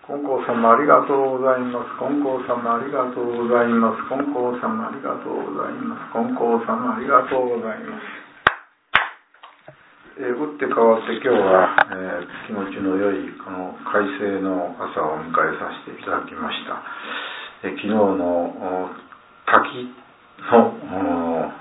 金光様ありがとうございます。金光様ありがとうございます。金光様ありがとうございます。金光様ありがとうございます。打って変わって今日は、気持ちの良いこの快晴の朝を迎えさせていただきました。昨日の滝の、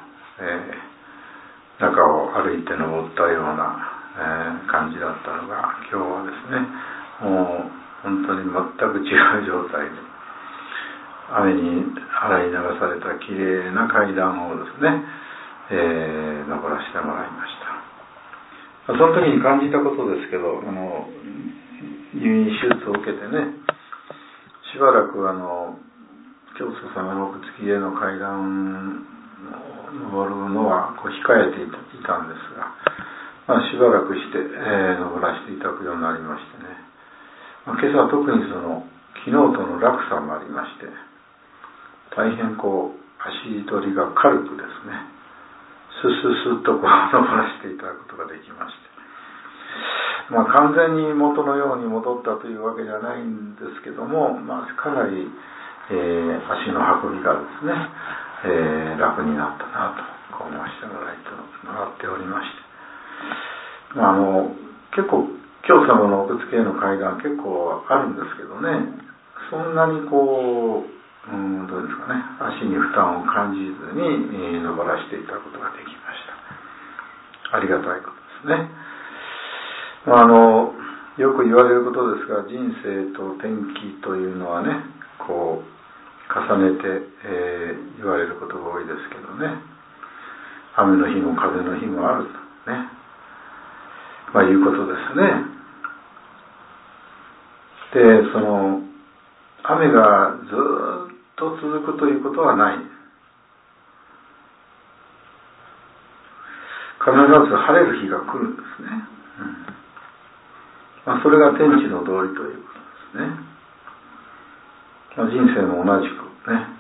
中を歩いて登ったような、感じだったのが、今日はですね、もう本当に全く違う状態で、雨に洗い流されたきれいな階段をですね、登らせてもらいました。その時に感じたことですけど、入院手術を受けてね、しばらく教祖様の奥付きへの階段を登るのは控えていたんですが、しばらくして、登らせていただくようになりましてね、今朝は特に昨日との落差もありまして、大変足取りが軽くですね、スッと登らせていただくことができまして、完全に元のように戻ったというわけじゃないんですけども、かなり、足の運びがですね、楽になったなと思わせてもらっておりまして、結構教祖様の奥付けへの階段結構あるんですけどね、そんなにどうですかね、足に負担を感じずに、登らせていただくことができました。ありがたいことですね。よく言われることですが、人生と天気というのはね、重ねて、言われることが多いですけどね、雨の日も風の日もあるとね、いうことですね。で、雨がずっと続くということはない。必ず晴れる日が来るんですね。それが天地の道理ということですね。人生も同じくね、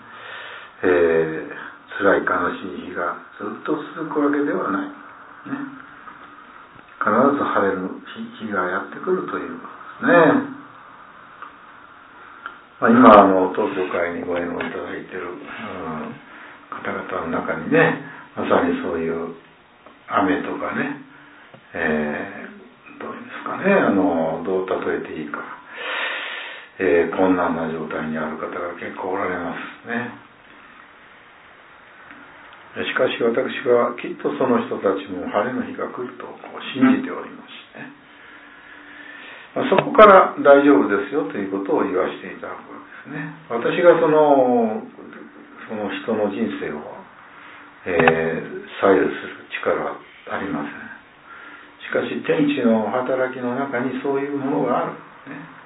辛い悲しい日がずっと続くわけではない、ね、必ず晴れる日がやってくるということですね。今東京会にご縁をいただいている、方々の中にね、まさにそういう雨とかね、どういうんですかね、どう例えていいか、困難な状態にある方が結構おられますね。しかし私はきっとその人たちも晴れの日が来ると信じておりますね。そこから大丈夫ですよということを言わせていただくわけですね。私がその人の人生を、左右する力はありません。しかし天地の働きの中にそういうものがある、ね。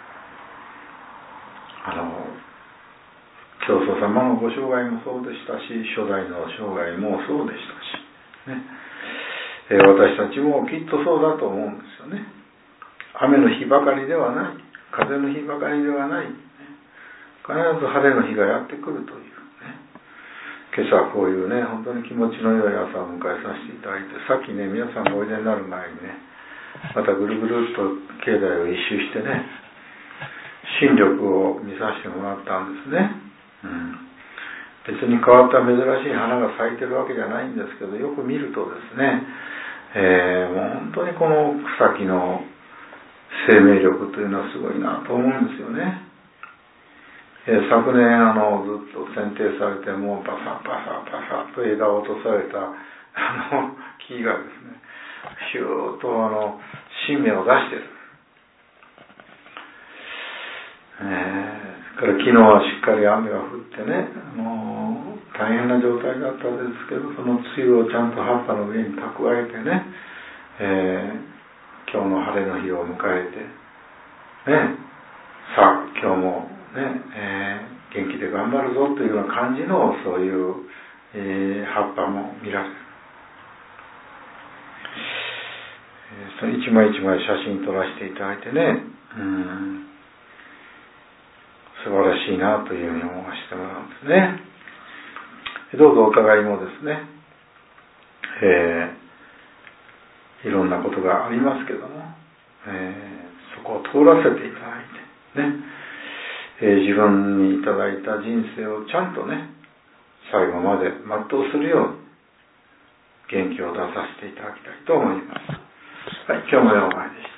教祖様のご生涯もそうでしたし、初代の生涯もそうでしたし、ね、私たちもきっとそうだと思うんですよね。雨の日ばかりではない、風の日ばかりではない、ね、必ず晴れの日がやってくるという、ね、今朝こういうね、本当に気持ちの良い朝を迎えさせていただいて、さっきね、皆さんがおいでになる前にね、またぐるぐるっと境内を一周してね、新緑を見させてもらったんですね。別に変わった珍しい花が咲いてるわけじゃないんですけど、よく見るとですね、もう本当にこの草木の生命力というのはすごいなと思うんですよね。昨年ずっと剪定されてもうパサと枝を落とされた木がですね、ヒューッと新芽を出してる。から昨日はしっかり雨が降ってね、大変な状態だったんですけど、その露をちゃんと葉っぱの上に蓄えてね、今日の晴れの日を迎えて、ね、さあ今日もね、元気で頑張るぞというような感じのそういう、葉っぱも見られる。その一枚一枚写真撮らせていただいてね、素晴らしいなというふうに思わせてもらうんですね。どうぞお互いもですね、いろんなことがありますけども、そこを通らせていただいて、 自分にいただいた人生をちゃんとね、最後まで全うするように元気を出させていただきたいと思います。はい、今日も4枚でした。